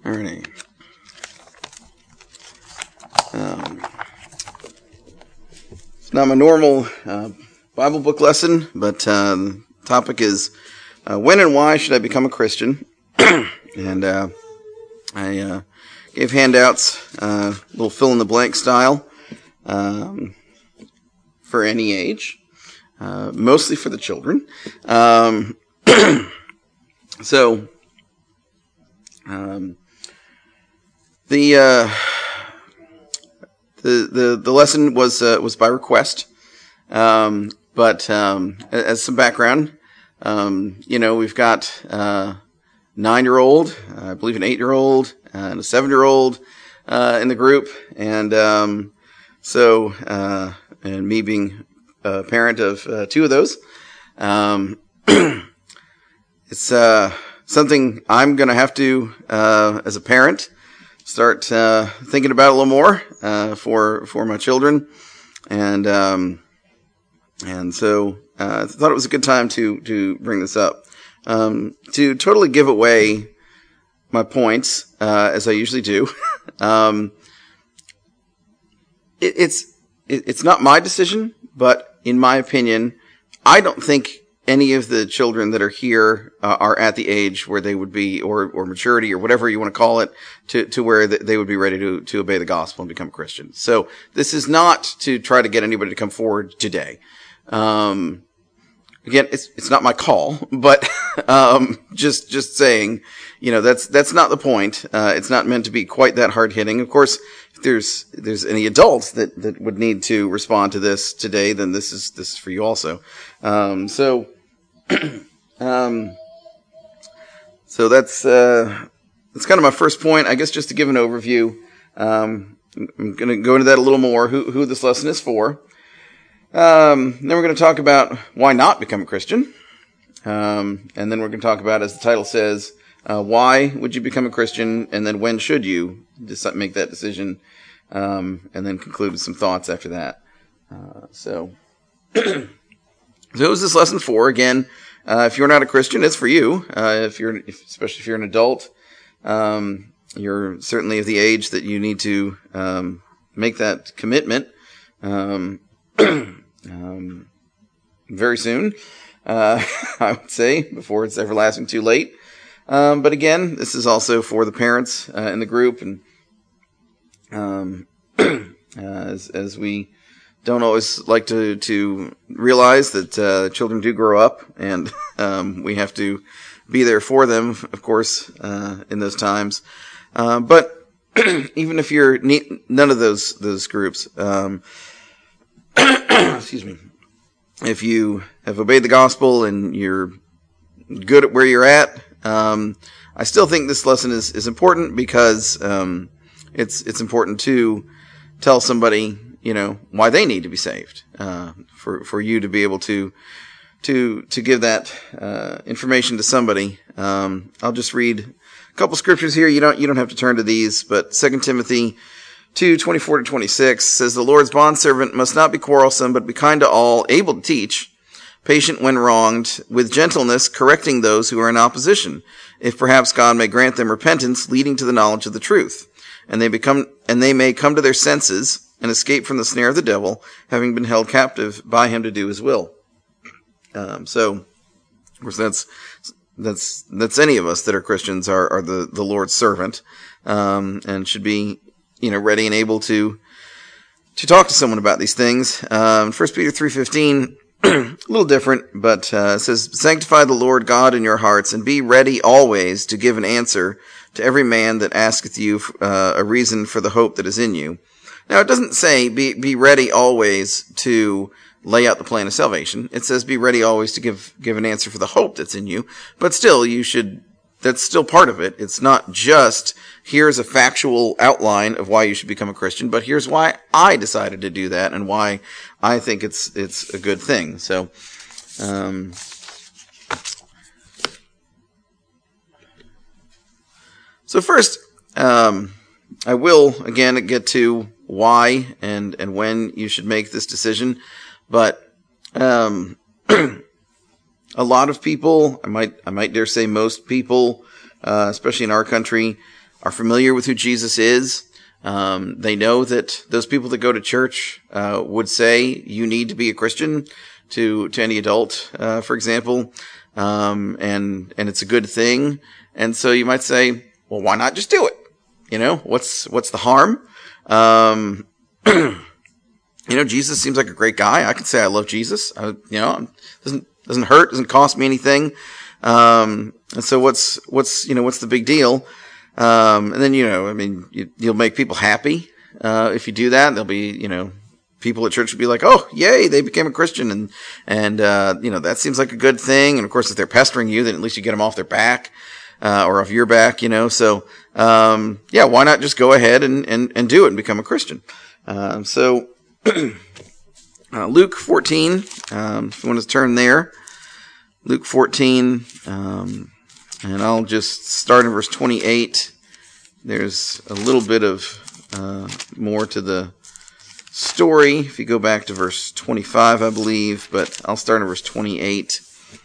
Alrighty. It's not my normal Bible book lesson, but the topic is when and why should I become a Christian? And I gave handouts, a little fill-in-the-blank style, for any age, mostly for the children. The lesson was by request, but as some background, we've got 9-year-old, I believe an 8-year-old, and a 7-year-old in the group, and and me being a parent of 2 of those, it's something I'm going to have to, as a parent, start thinking about a little more for my children, and so I thought it was a good time to bring this up, to totally give away my points as I usually do. It's not my decision, but in my opinion, I don't think any of the children that are here are at the age where they would be, or maturity, or whatever you want to call it, to where they would be ready to obey the gospel and become a Christian. So this is not to try to get anybody to come forward today. Again, it's not my call, but just saying, that's not the point. It's not meant to be quite that hard hitting. Of course, if there's any adults that would need to respond to this today, then this is for you also. So that's kind of my first point, I guess, just to give an overview. I'm going to go into that a little more, who this lesson is for. Then we're going to talk about why not become a Christian. And then we're going to talk about, as the title says, why would you become a Christian, and then when should you make that decision, and then conclude with some thoughts after that. So who's this lesson for? Again, if you're not a Christian, it's for you. Especially if you're an adult, you're certainly of the age that you need to make that commitment very soon, I would say, before it's everlasting too late. But again, this is also for the parents in the group, and as we don't always like to realize that children do grow up, and we have to be there for them, of course, in those times. But even if you're none of those groups, excuse me, if you have obeyed the gospel and you're good at where you're at, I still think this lesson is important, because it's important to tell somebody, why they need to be saved, for you to be able to give that information to somebody. I'll just read a couple scriptures here. You don't have to turn to these, but 2 Timothy 2:24-26 says, "The Lord's bondservant must not be quarrelsome, but be kind to all, able to teach, patient when wronged, with gentleness correcting those who are in opposition, if perhaps God may grant them repentance leading to the knowledge of the truth, and they may come to their senses and escape from the snare of the devil, having been held captive by him to do his will." So, of course, that's any of us that are Christians are the Lord's servant, and should be, ready and able to talk to someone about these things. 1 Peter 3:15, a little different, but it says, "Sanctify the Lord God in your hearts, and be ready always to give an answer to every man that asketh you a reason for the hope that is in you." Now, it doesn't say be ready always to lay out the plan of salvation. It says be ready always to give an answer for the hope that's in you. But still, that's still part of it. It's not just, here's a factual outline of why you should become a Christian, but here's why I decided to do that, and why I think it's a good thing. So, first, I will, again, get to why and when you should make this decision. But a lot of people, I might dare say most people, especially in our country, are familiar with who Jesus is. They know that those people that go to church would say you need to be a Christian to any adult, for example, and it's a good thing. And so you might say, well, why not just do it? What's the harm? Jesus seems like a great guy. I can say I love Jesus. Doesn't hurt, doesn't cost me anything. And so what's the big deal? And then, you'll make people happy, if you do that. There'll be, people at church will be like, oh, yay, they became a Christian. And that seems like a good thing. And of course, if they're pestering you, then at least you get them off their back, or off your back, so, why not just go ahead and do it and become a Christian? Luke 14, if you want to turn there, Luke 14, and I'll just start in verse 28. There's a little bit of more to the story if you go back to verse 25, I believe, but I'll start in verse 28.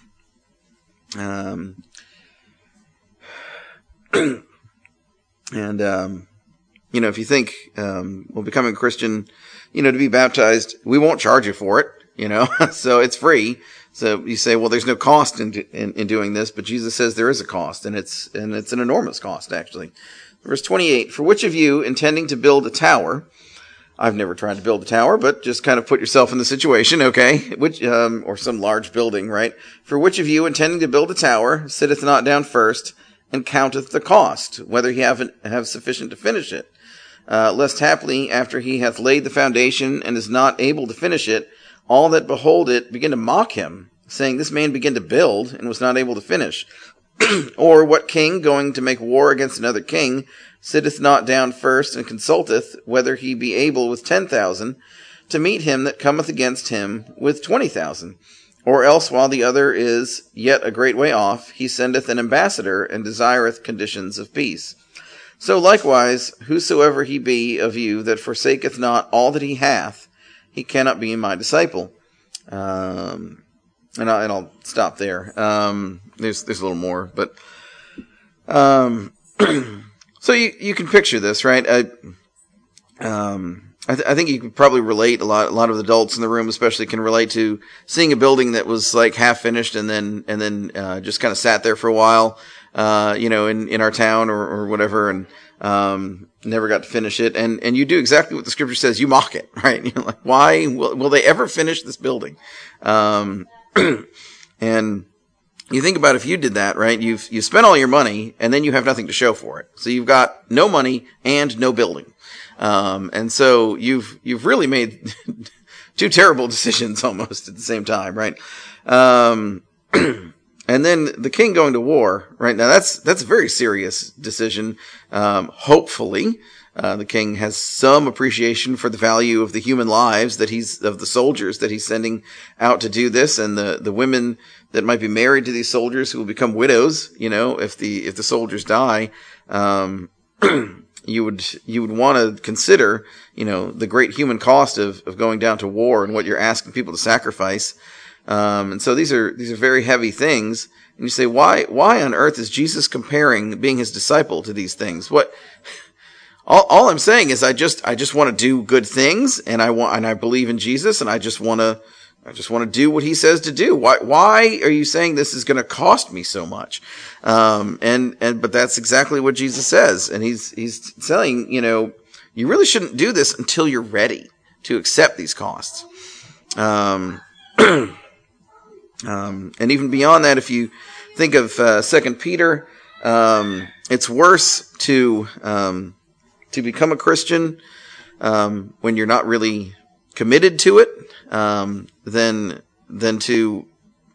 If you think, becoming a Christian, to be baptized, we won't charge you for it, so it's free. So you say, well, there's no cost in doing this, but Jesus says there is a cost, and it's an enormous cost, actually. Verse 28, for which of you intending to build a tower, I've never tried to build a tower, but just kind of put yourself in the situation, okay? Or some large building, right? For which of you intending to build a tower sitteth not down first and counteth the cost, whether he have sufficient to finish it? Lest haply, after he hath laid the foundation and is not able to finish it, all that behold it begin to mock him, saying, this man began to build and was not able to finish. Or what king, going to make war against another king, sitteth not down first and consulteth whether he be able with 10,000 to meet him that cometh against him with 20,000? Or else, while the other is yet a great way off, he sendeth an ambassador and desireth conditions of peace. So likewise, whosoever he be of you that forsaketh not all that he hath, he cannot be my disciple. And I'll stop there. There's a little more, but so you can picture this, right? I think you could probably relate. A lot of the adults in the room, especially, can relate to seeing a building that was like half finished and then just kind of sat there for a while, in our town or whatever, and never got to finish it. And you do exactly what the scripture says. You mock it, right? You're like, why will they ever finish this building? And you think about if you did that, right? You spent all your money and then you have nothing to show for it. So you've got no money and no building. And so you've really made two terrible decisions almost at the same time, right? And then the king going to war, right? Now that's a very serious decision. Hopefully, the king has some appreciation for the value of the human lives of the soldiers that he's sending out to do this, and the women that might be married to these soldiers who will become widows, if the soldiers die. You would want to consider, the great human cost of going down to war and what you're asking people to sacrifice. And so these are very heavy things. And you say, why on earth is Jesus comparing being his disciple to these things? All I'm saying is I just want to do good things, and I believe in Jesus, and I just want to do what he says to do. Why are you saying this is going to cost me so much? But that's exactly what Jesus says. And he's saying, you really shouldn't do this until you're ready to accept these costs. And even beyond that, if you think of 2 Peter, it's worse to become a Christian when you're not really committed to it than to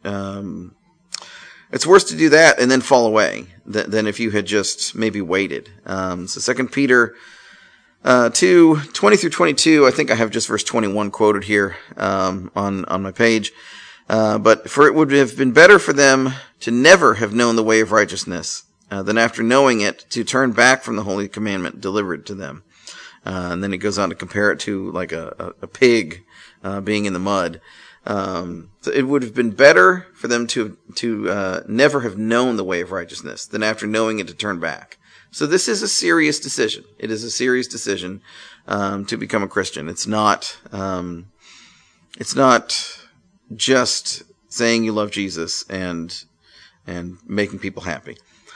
it's worse to do that and then fall away than if you had just maybe waited. So 2 Peter 2:20 through 22, I think I have just verse 21 quoted here on my page. But for it would have been better for them to never have known the way of righteousness than after knowing it to turn back from the holy commandment delivered to them. And then it goes on to compare it to like a pig being in the mud. So it would have been better for them to never have known the way of righteousness than after knowing it to turn back. So this is a serious decision. It is a serious decision to become a Christian. It's not just saying you love Jesus and making people happy.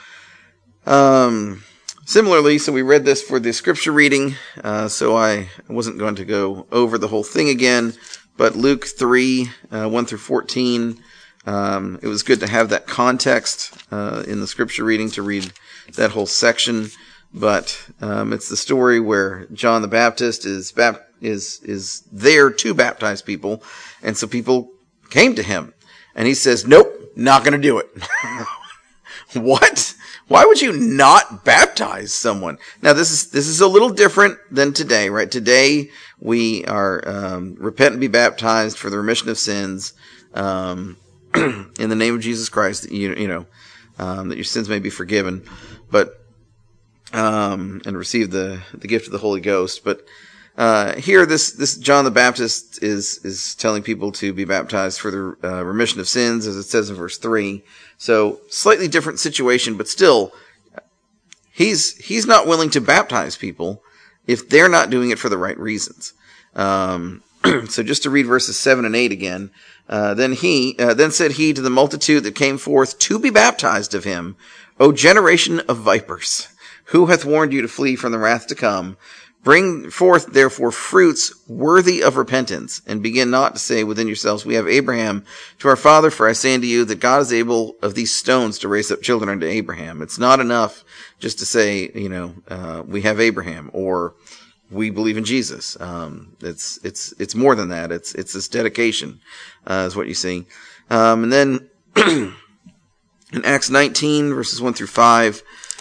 Similarly, so we read this for the scripture reading, so I wasn't going to go over the whole thing again, but Luke 3, 1 through 14, it was good to have that context in the scripture reading to read that whole section, but it's the story where John the Baptist is there to baptize people, and so people came to him, and he says, nope, not going to do it. What? Why would you not baptize someone? Now, this is a little different than today, right? Today, we are repent and be baptized for the remission of sins in the name of Jesus Christ, that that your sins may be forgiven, but and receive the gift of the Holy Ghost. But here, this John the Baptist is telling people to be baptized for the remission of sins, as it says in verse 3. So, slightly different situation, but still, he's not willing to baptize people if they're not doing it for the right reasons. So just to read verses 7 and 8 again, then said he to the multitude that came forth to be baptized of him, O generation of vipers, who hath warned you to flee from the wrath to come? Bring forth, therefore, fruits worthy of repentance, and begin not to say within yourselves, we have Abraham to our father, for I say unto you that God is able of these stones to raise up children unto Abraham. It's not enough just to say, we have Abraham, or we believe in Jesus. It's more than that. It's this dedication, is what you see. And then in Acts 19, verses 1 through 5,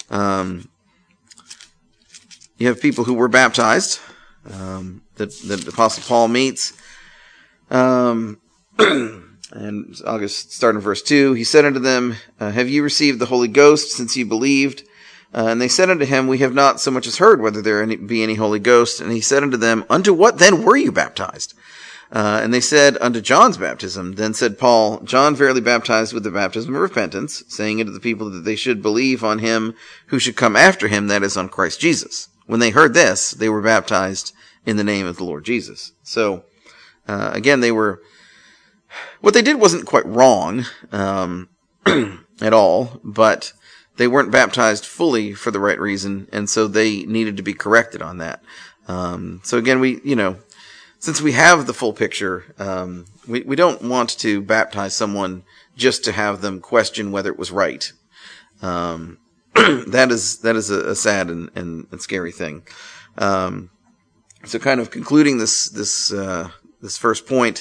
you have people who were baptized, that Apostle Paul meets. And I'll just start in verse 2. He said unto them, have ye received the Holy Ghost since ye believed? And they said unto him, we have not so much as heard whether there be any Holy Ghost. And he said unto them, unto what then were you baptized? And they said, unto John's baptism. Then said Paul, John verily baptized with the baptism of repentance, saying unto the people that they should believe on him who should come after him, that is, on Christ Jesus. When they heard this, they were baptized in the name of the Lord Jesus. So, again, what they did wasn't quite wrong, at all, but they weren't baptized fully for the right reason, and so they needed to be corrected on that. So again, since we have the full picture, we don't want to baptize someone just to have them question whether it was right. That is a sad and scary thing. So kind of concluding this first point,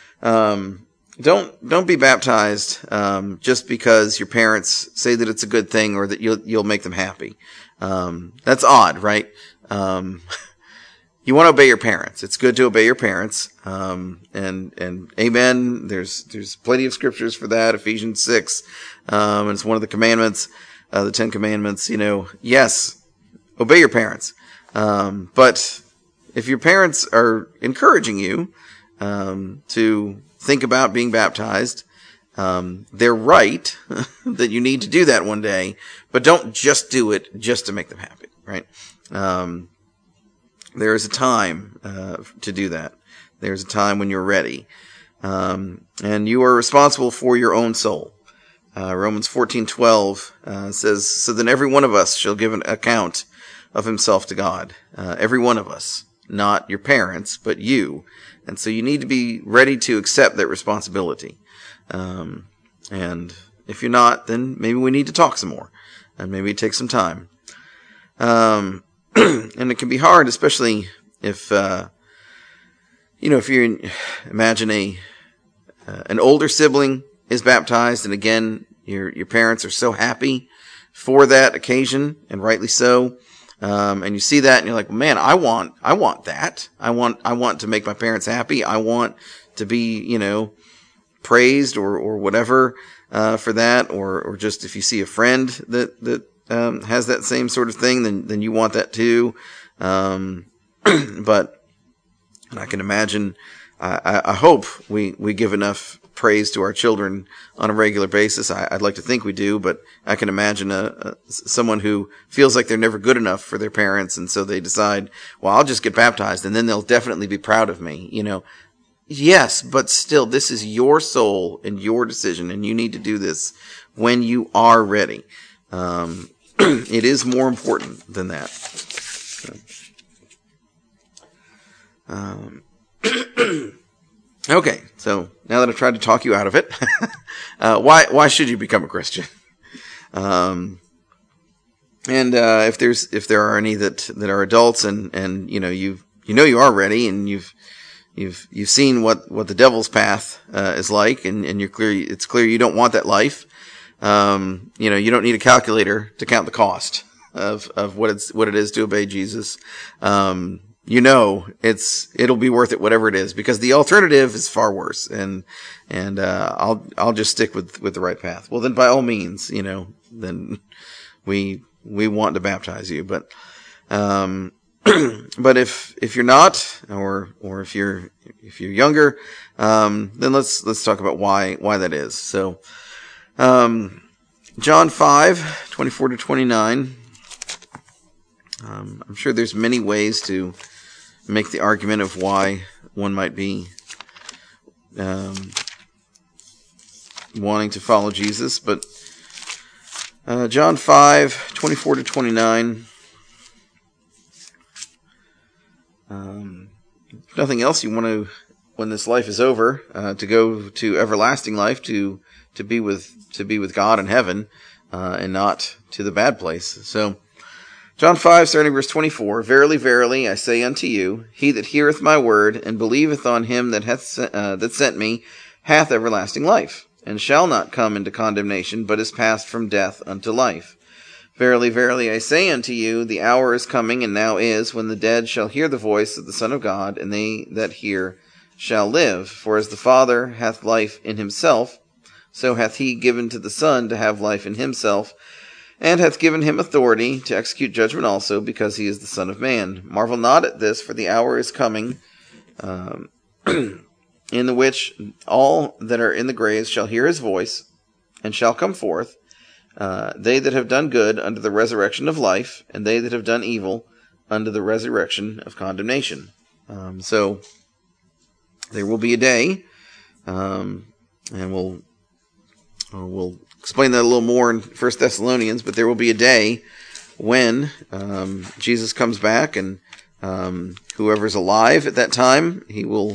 don't be baptized just because your parents say that it's a good thing or that you'll make them happy. That's odd, right? You want to obey your parents. It's good to obey your parents. And amen. There's plenty of scriptures for that. Ephesians 6. And it's one of the commandments, the 10 Commandments, yes, obey your parents. But if your parents are encouraging you, to think about being baptized, they're right that you need to do that one day, but don't just do it just to make them happy, right? There is a time to do that. There's a time when you're ready. And you are responsible for your own soul. Romans 14:12 says, so then every one of us shall give an account of himself to God. Every one of us, not your parents, but you. And so you need to be ready to accept that responsibility. And if you're not, then maybe we need to talk some more. And maybe take some time. And it can be hard, especially if, if you imagine an older sibling is baptized, and again, your parents are so happy for that occasion, and rightly so. And you see that, and you're like, man, I want that. I want to make my parents happy. I want to be, praised or whatever, for that, or just if you see a friend that has that same sort of thing, then you want that too. But I can imagine, I hope we give enough praise to our children on a regular basis. I'd like to think we do, but I can imagine someone who feels like they're never good enough for their parents, and so they decide, well, I'll just get baptized, and then they'll definitely be proud of me. Yes, but still, this is your soul and your decision, and you need to do this when you are ready. It is more important than that. Okay, so now that I've tried to talk you out of it, why should you become a Christian? If there are any that are adults and you are ready and you've seen what the devil's path is like, and it's clear you don't want that life. You don't need a calculator to count the cost of what it is to obey Jesus. It'll be worth it, whatever it is, because the alternative is far worse. And I'll just stick with the right path. Well, then by all means, then we want to baptize you. But if you're not, or if you're younger, then let's talk about why that is. So, John 5:24-29. I'm sure there's many ways to make the argument of why one might be wanting to follow Jesus, but John 5:24-29. If nothing else, you want to, when this life is over, to go to everlasting life, to be with God in heaven, and not to the bad place. So, John 5, starting verse 24, Verily, verily, I say unto you, he that heareth my word, and believeth on him that sent me, hath everlasting life, and shall not come into condemnation, but is passed from death unto life. Verily, verily, I say unto you, the hour is coming, and now is, when the dead shall hear the voice of the Son of God, and they that hear shall live. For as the Father hath life in himself, so hath he given to the Son to have life in himself, and hath given him authority to execute judgment also, because he is the Son of Man. Marvel not at this, for the hour is coming, in the which all that are in the graves shall hear his voice, and shall come forth, they that have done good unto the resurrection of life, and they that have done evil unto the resurrection of condemnation. So there will be a day, and we'll explain that a little more in 1 Thessalonians, but there will be a day when Jesus comes back, and whoever's alive at that time, he will,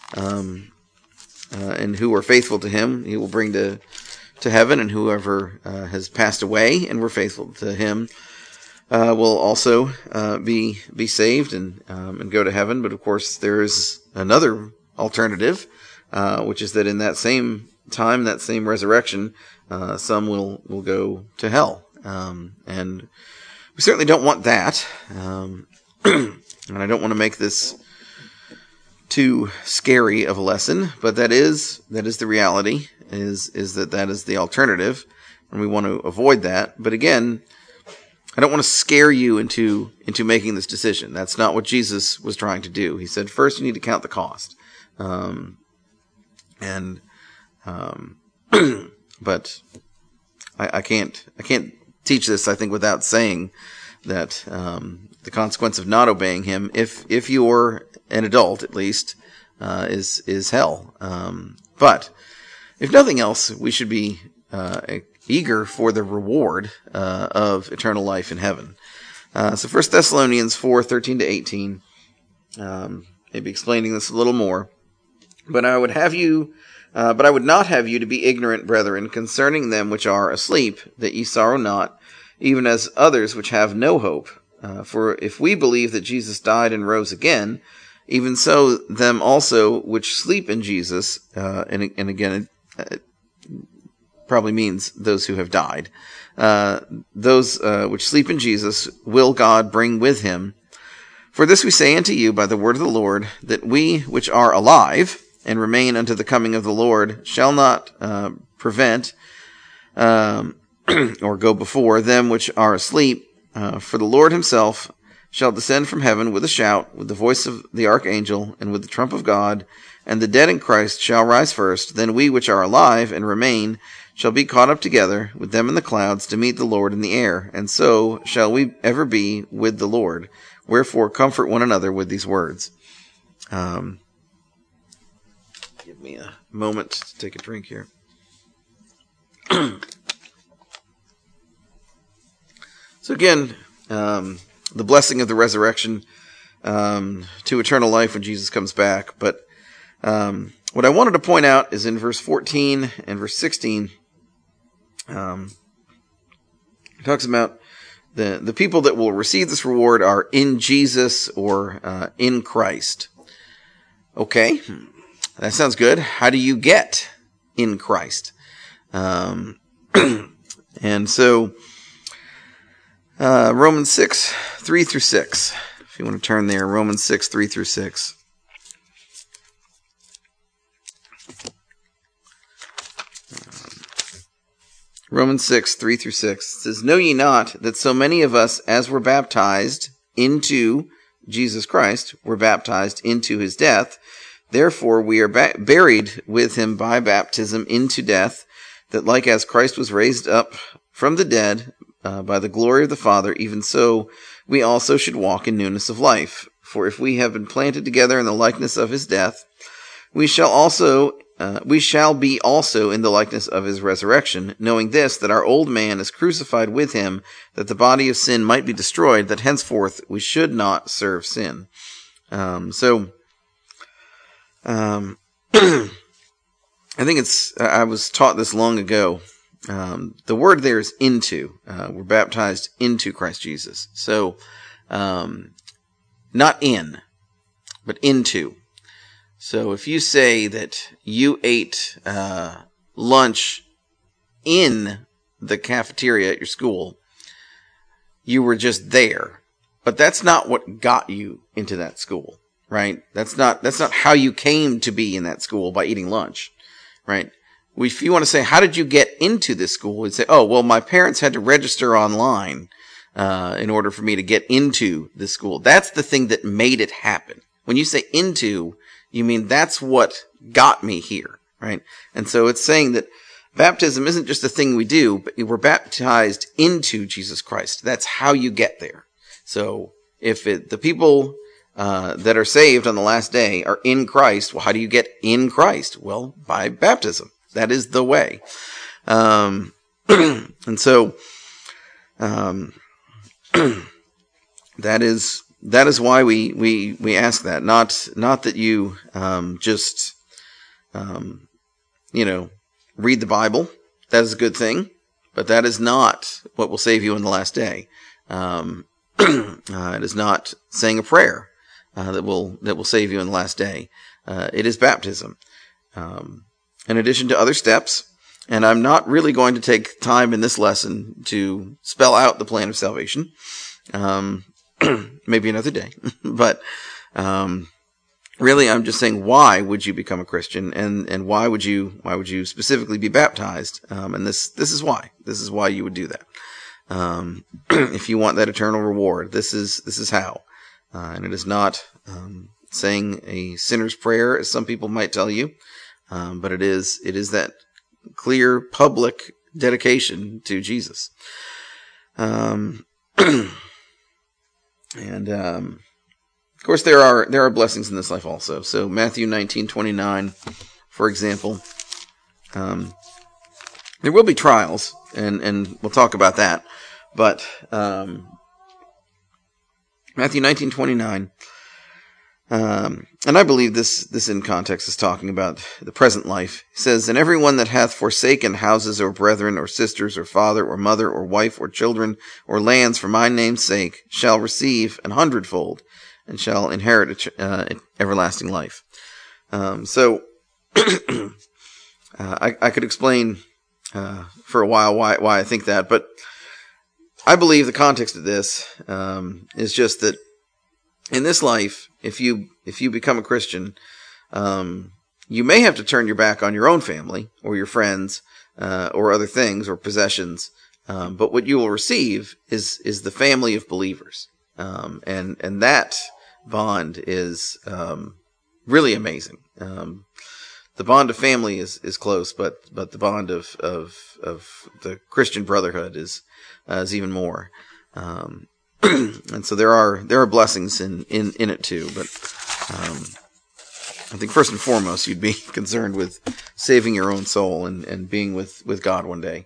and who are faithful to him, he will bring to heaven, and whoever has passed away and were faithful to him will also be saved and go to heaven. But of course, there is another alternative, which is that in that same time, that same resurrection, some will go to hell, and we certainly don't want that. And I don't want to make this too scary of a lesson, but that is the reality. Is that is the alternative, and we want to avoid that. But again, I don't want to scare you into making this decision. That's not what Jesus was trying to do. He said, first you need to count the cost. But I can't teach this, I think, without saying that the consequence of not obeying him, if you're an adult at least, is hell. But if nothing else, we should be eager for the reward of eternal life in heaven. So 1 Thessalonians 4:13-18, maybe explaining this a little more. But I would not have you to be ignorant, brethren, concerning them which are asleep, that ye sorrow not, even as others which have no hope. For if we believe that Jesus died and rose again, even so them also which sleep in Jesus, and again, it probably means those who have died, those which sleep in Jesus will God bring with him. For this we say unto you by the word of the Lord, that we which are alive and remain unto the coming of the Lord shall not prevent or go before them which are asleep. For the Lord himself shall descend from heaven with a shout, with the voice of the archangel, and with the trump of God, And the dead in Christ shall rise first. Then we which are alive and remain shall be caught up together with them in the clouds to meet the Lord in the air. And so shall we ever be with the Lord. Wherefore comfort one another with these words. Give me a moment to take a drink here. So again, the blessing of the resurrection to eternal life when Jesus comes back. But what I wanted to point out is in verse 14 and verse 16, it talks about the people that will receive this reward are in Jesus or in Christ. Okay, that sounds good. How do you get in Christ? And so Romans 6, 3 through 6. If you want to turn there, Romans 6, 3 through 6. Romans 6, 3 through 6 says, Know ye not that so many of us as were baptized into Jesus Christ were baptized into his death? Therefore we are buried with him by baptism into death, that like as Christ was raised up from the dead by the glory of the Father, even so we also should walk in newness of life. For if we have been planted together in the likeness of his death, we shall be also in the likeness of his resurrection, knowing this, that our old man is crucified with him, that the body of sin might be destroyed, that henceforth we should not serve sin. I think I was taught this long ago. The word there is into. We're baptized into Christ Jesus. So, not in, but into. So if you say that you ate lunch in the cafeteria at your school, you were just there. But that's not what got you into that school, right? That's not how you came to be in that school, by eating lunch, right? If you want to say, how did you get into this school? We'd say, oh, well, my parents had to register online in order for me to get into this school. That's the thing that made it happen. When you say into, you mean that's what got me here, right? And so it's saying that baptism isn't just a thing we do, but we're baptized into Jesus Christ. That's how you get there. So if the people that are saved on the last day are in Christ, well, how do you get in Christ? Well, by baptism. That is the way. And so that is why we ask that. Not that you just read the Bible. That is a good thing, but that is not what will save you on the last day. It is not saying a prayer that will save you on the last day. It is baptism. In addition to other steps, and I'm not really going to take time in this lesson to spell out the plan of salvation. Maybe another day, but really, I'm just saying, why would you become a Christian, and why would you specifically be baptized? And this is why. This is why you would do that. If you want that eternal reward, this is how. And it is not saying a sinner's prayer, as some people might tell you, but it is that clear public dedication to Jesus. And of course, there are blessings in this life also. So Matthew 19:29, for example, there will be trials, and we'll talk about that. But Matthew 19:29, and I believe this in context is talking about the present life. It says, "And everyone that hath forsaken houses or brethren or sisters or father or mother or wife or children or lands for my name's sake shall receive 100-fold and shall inherit everlasting life." So I could explain for a while why I think that, but I believe the context of this is just that in this life, if you become a Christian, you may have to turn your back on your own family or your friends or other things or possessions, but what you will receive is the family of believers, and that bond is really amazing. The bond of family is close, but the bond of the Christian brotherhood is even more. And so there are blessings in it too. But I think first and foremost, you'd be concerned with saving your own soul and being with God one day.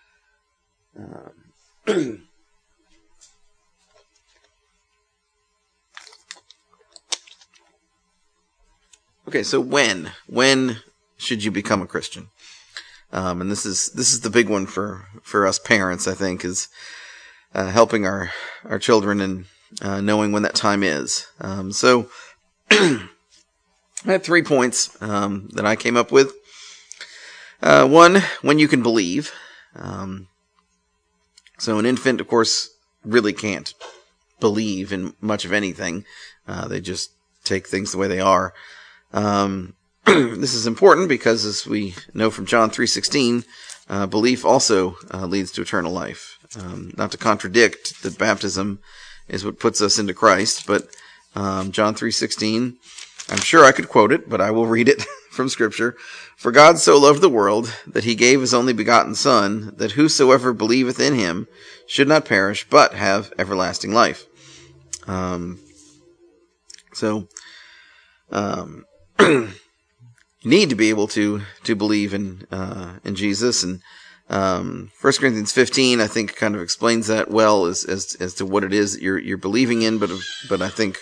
Okay, so when should you become a Christian? And this is the big one for us parents, I think, is helping our children and knowing when that time is. So I had 3 points that I came up with. One, when you can believe. So an infant, of course, really can't believe in much of anything. They just take things the way they are. This is important because, as we know from John 3:16, belief also leads to eternal life. Not to contradict that baptism is what puts us into Christ, but John 3:16, I'm sure I could quote it, but I will read it from Scripture. For God so loved the world that he gave his only begotten Son, that whosoever believeth in him should not perish, but have everlasting life. You need to be able to believe in Jesus, and 1 Corinthians 15 I think kind of explains that well as to what it is that you're believing in. But I think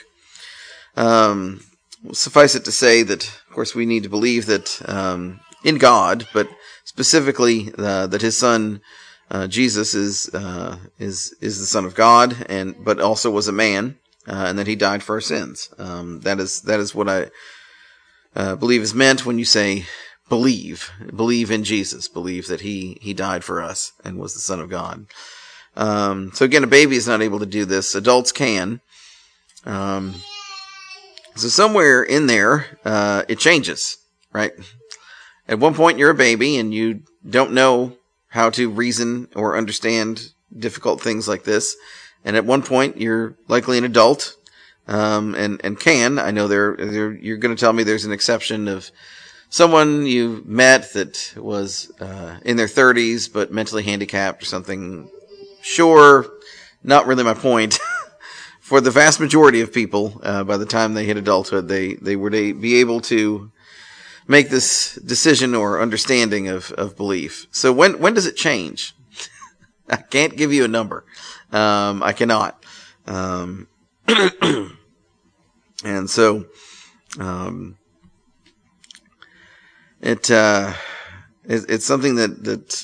suffice it to say that, of course, we need to believe that in God, but specifically that His Son Jesus is the Son of God, but also was a man, and that He died for our sins. That is what I believe is meant when you say believe in Jesus, believe that he died for us and was the Son of God. So again, a baby is not able to do this. Adults can. So somewhere in there, it changes, right? At one point you're a baby and you don't know how to reason or understand difficult things like this. And at one point you're likely an adult. And can, I know you're going to tell me there's an exception of someone you met that was, in their 30s, but mentally handicapped or something. Sure. Not really my point. For the vast majority of people, by the time they hit adulthood, they would be able to make this decision or understanding of belief. So when does it change? I can't give you a number. I cannot. And so, it's something that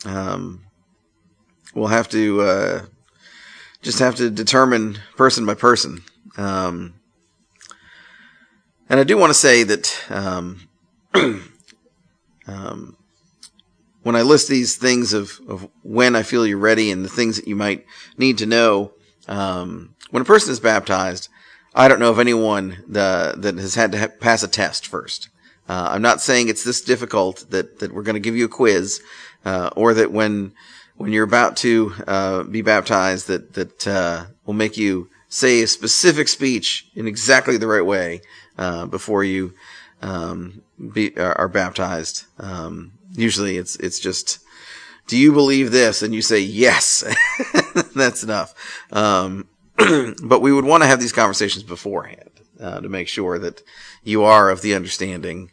we'll have to, just have to determine person by person. And I do want to say that, when I list these things of when I feel you're ready and the things that you might need to know, when a person is baptized, I don't know of anyone that has had to pass a test first. I'm not saying it's this difficult that we're going to give you a quiz, or that when you're about to be baptized that will make you say a specific speech in exactly the right way before you are baptized. Usually it's just, do you believe this? And you say yes. That's enough. But we would want to have these conversations beforehand to make sure that you are of the understanding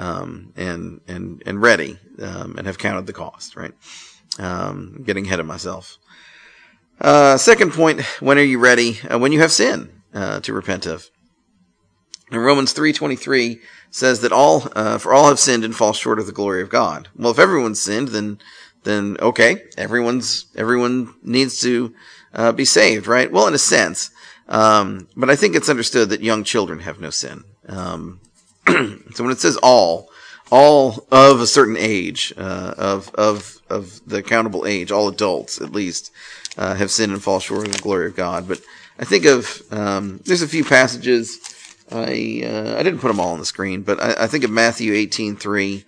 and ready and have counted the cost, right? Getting ahead of myself. Second point, when are you ready? When you have sin to repent of. And Romans 3:23 says that for all have sinned and fall short of the glory of God. Well, if everyone's sinned, then okay, everyone needs to be saved, right? Well, in a sense, but I think it's understood that young children have no sin. So when it says all of a certain age, of the accountable age, all adults at least, have sinned and fall short of the glory of God. But I think of, there's a few passages, I didn't put them all on the screen, but I think of Matthew 18:3,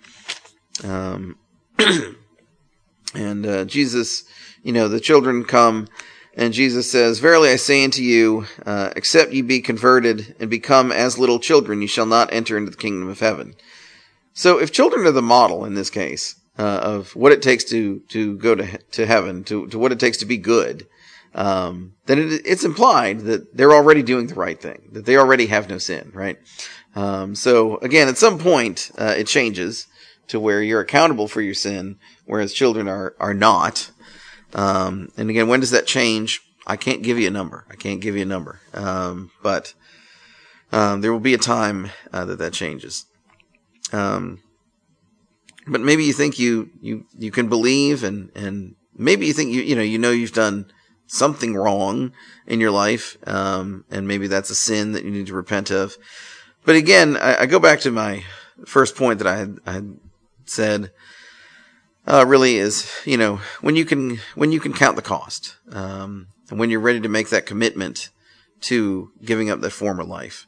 and Jesus, the children come, And Jesus says, "Verily I say unto you, except ye be converted and become as little children, ye shall not enter into the kingdom of heaven." So if children are the model in this case of what it takes to go to heaven, to what it takes to be good, then it's implied that they're already doing the right thing, that they already have no sin, right? So again, at some point, it changes to where you're accountable for your sin, whereas children are not. And again, when does that change? I can't give you a number. But there will be a time that changes. But maybe you think you can believe, and maybe you think you know you've done something wrong in your life, and maybe that's a sin that you need to repent of. But again, I go back to my first point that I had said. Really is, when you can count the cost, and when you're ready to make that commitment to giving up that former life.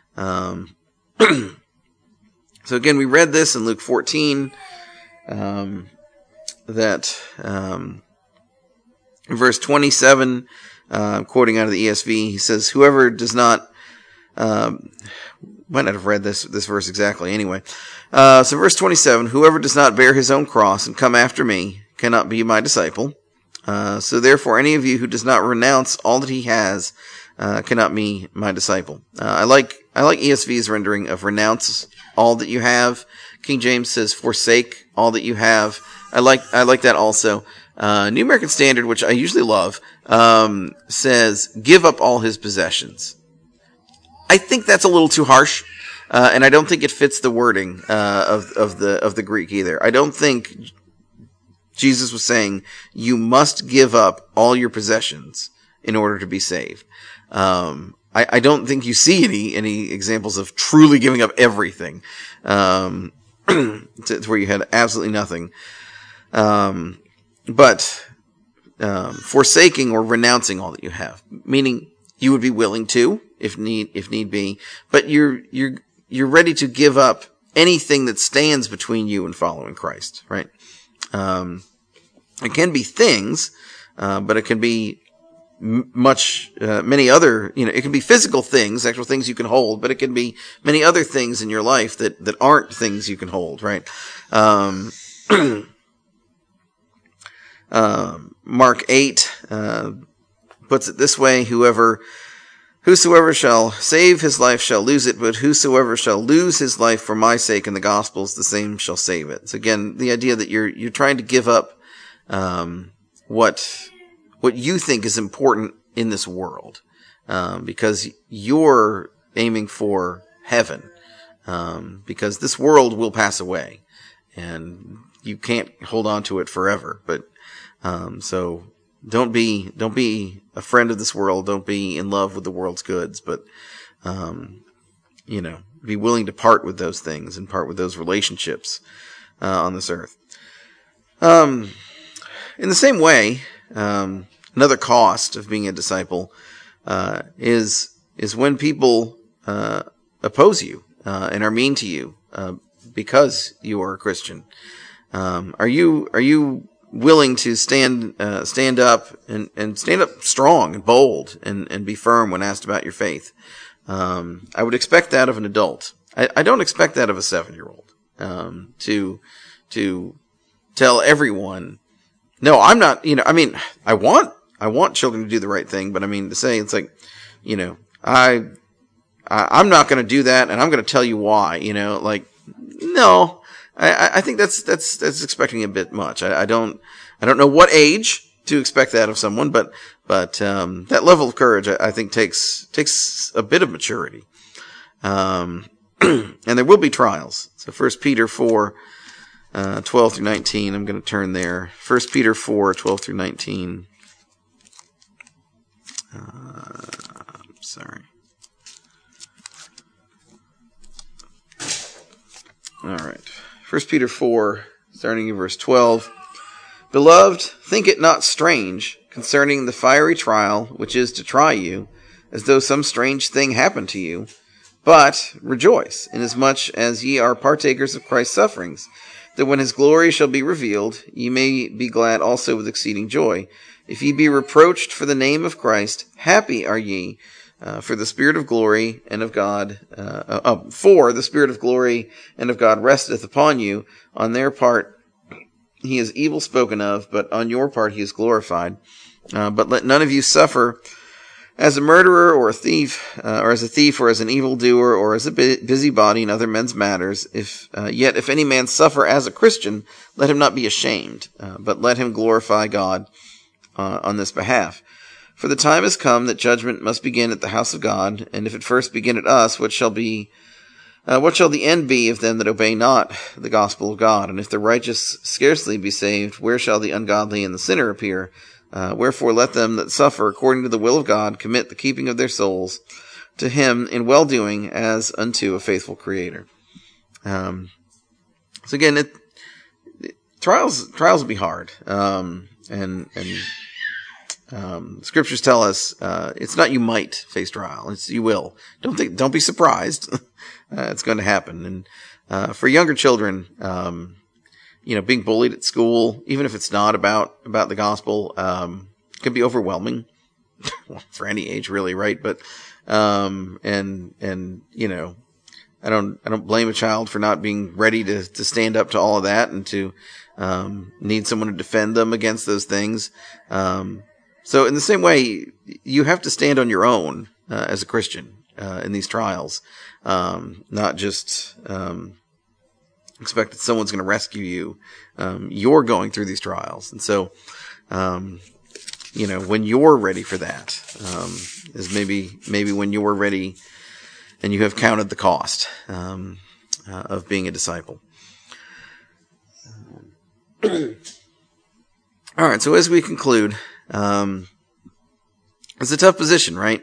So again, we read this in Luke 14, that, in verse 27, quoting out of the ESV, he says, "Whoever does not," might not have read this verse exactly anyway. So verse 27, "Whoever does not bear his own cross and come after me cannot be my disciple. So therefore any of you who does not renounce all that he has, cannot be my disciple." I like ESV's rendering of "renounce all that you have." King James says "forsake all that you have." I like that also. New American Standard, which I usually love, says "give up all his possessions." I think that's a little too harsh, and I don't think it fits the wording of the Greek either. I don't think Jesus was saying you must give up all your possessions in order to be saved. I don't think you see any examples of truly giving up everything, to where you had absolutely nothing. But forsaking or renouncing all that you have, meaning you would be willing to, if need be, but you're ready to give up anything that stands between you and following Christ, right? It can be things, but it can be many other, it can be physical things, actual things you can hold, but it can be many other things in your life that aren't things you can hold, right? Mark 8, puts it this way: "Whosoever shall save his life shall lose it, but whosoever shall lose his life for my sake and the gospel's, the same shall save it." So again, the idea that you're trying to give up, what you think is important in this world, because you're aiming for heaven, because this world will pass away and you can't hold on to it forever. But, so don't be a friend of this world. Don't be in love with the world's goods, but, be willing to part with those things and part with those relationships, on this earth. In the same way, another cost of being a disciple, is when people, oppose you, and are mean to you, because you are a Christian. Are you willing to stand up and stand up strong and bold and be firm when asked about your faith? I would expect that of an adult. I don't expect that of a 7-year-old, to tell everyone, no, I'm not, I want children to do the right thing, but to say, it's like, I'm not going to do that, and I'm going to tell you why, no, I think that's expecting a bit much. I don't know what age to expect that of someone, but that level of courage, I think takes a bit of maturity. And there will be trials. So 1 Peter 4, 12 through 19, I'm going to turn there. 1 Peter 4, 12 through 19. Sorry. All right. 1 Peter 4, starting in verse 12. "Beloved, think it not strange concerning the fiery trial which is to try you, as though some strange thing happened to you. But rejoice, inasmuch as ye are partakers of Christ's sufferings, that when his glory shall be revealed, ye may be glad also with exceeding joy. If ye be reproached for the name of Christ, happy are ye, for the Spirit of glory and of God, for the Spirit of glory and of God resteth upon you. On their part he is evil spoken of, but on your part he is glorified. But let none of you suffer as a murderer or a thief, or as a thief, or as an evildoer, or as a busybody in other men's matters. Yet if any man suffer as a Christian, let him not be ashamed, but let him glorify God on this behalf. For the time is come that judgment must begin at the house of God, and if it first begin at us, what shall the end be of them that obey not the gospel of God? And if the righteous scarcely be saved, where shall the ungodly and the sinner appear? Wherefore let them that suffer according to the will of God commit the keeping of their souls to him in well-doing as unto a faithful Creator. So again, trials will be hard, and scriptures tell us it's not you might face trial; it's you will. Don't be surprised. It's going to happen. And for younger children, being bullied at school, even if it's not about the gospel, can be overwhelming. Well, for any age, really, right? But I don't blame a child for not being ready to stand up to all of that and to need someone to defend them against those things. So in the same way, you have to stand on your own as a Christian in these trials, not just expect that someone's going to rescue you. You're going through these trials, and so when you're ready for that is maybe when you're ready and you have counted the cost of being a disciple. All right, so as we conclude. It's a tough position, right?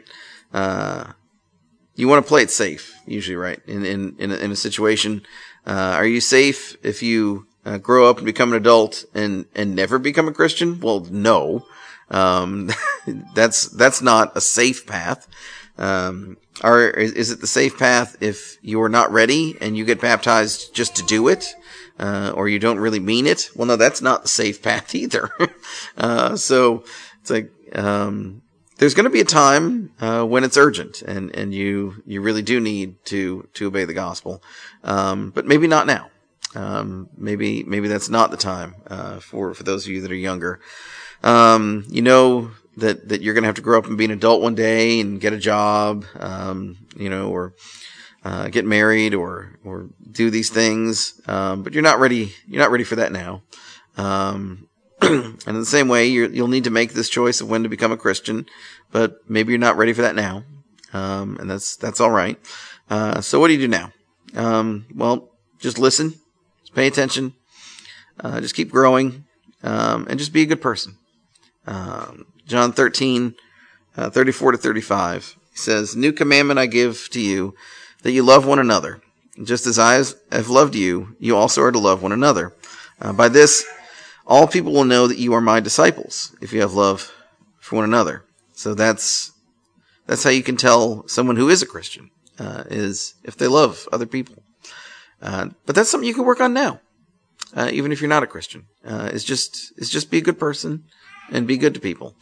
You want to play it safe, usually, right? In a situation, are you safe if you grow up and become an adult and never become a Christian? Well, no. That's not a safe path. Is it the safe path if you're not ready and you get baptized just to do it? Or you don't really mean it? Well, no, that's not the safe path either. So it's like, there's going to be a time, when it's urgent and you really do need to obey the gospel. But maybe not now. Maybe that's not the time, for those of you that are younger. That you're going to have to grow up and be an adult one day and get a job, or get married or do these things. But you're not ready for that now. And in the same way, you'll need to make this choice of when to become a Christian, but maybe you're not ready for that now. And that's all right. So what do you do now? Well, just listen, just pay attention, just keep growing, and just be a good person. John 13, 34 to 35, he says, "New commandment I give to you, that you love one another. Just as I have loved you, you also are to love one another. By this, all people will know that you are my disciples, if you have love for one another." So that's how you can tell someone who is a Christian, is if they love other people. But that's something you can work on now, even if you're not a Christian. It's just be a good person and be good to people.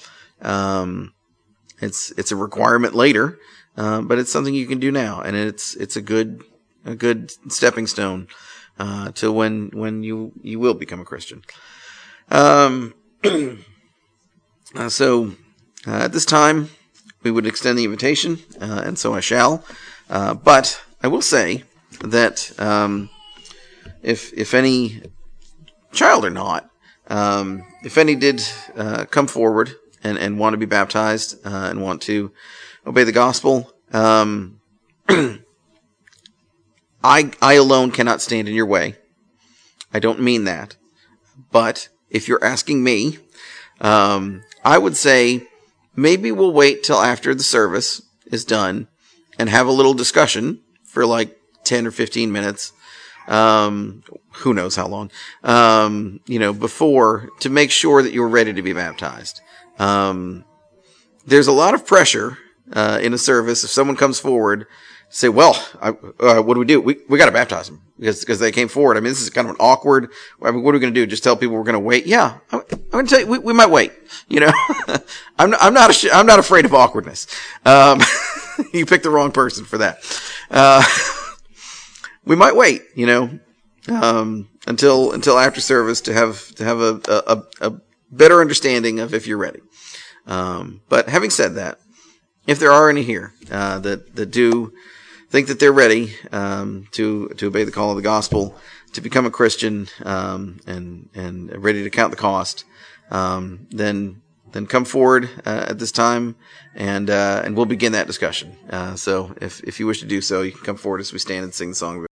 It's a requirement later, but it's something you can do now, and it's a good stepping stone to when you will become a Christian. So at this time, we would extend the invitation, and so I shall. But I will say that if any child or not, if any did come forward and want to be baptized and want to obey the gospel, I alone cannot stand in your way. I don't mean that. But if you're asking me, I would say maybe we'll wait till after the service is done and have a little discussion for like 10 or 15 minutes. Who knows how long, before, to make sure that you're ready to be baptized. There's a lot of pressure, in a service if someone comes forward say, well, what do we do? We got to baptize them because they came forward. I mean, this is kind of an awkward. I mean, what are we going to do? Just tell people we're going to wait? Yeah, I'm going to tell you, we might wait. You know, I'm not afraid of awkwardness. You picked the wrong person for that. We might wait. You know, until after service to have a better understanding of if you're ready. But having said that, if there are any here that do think that they're ready to obey the call of the gospel, to become a Christian, and ready to count the cost, then come forward at this time, and we'll begin that discussion. So if you wish to do so, you can come forward as we stand and sing the song.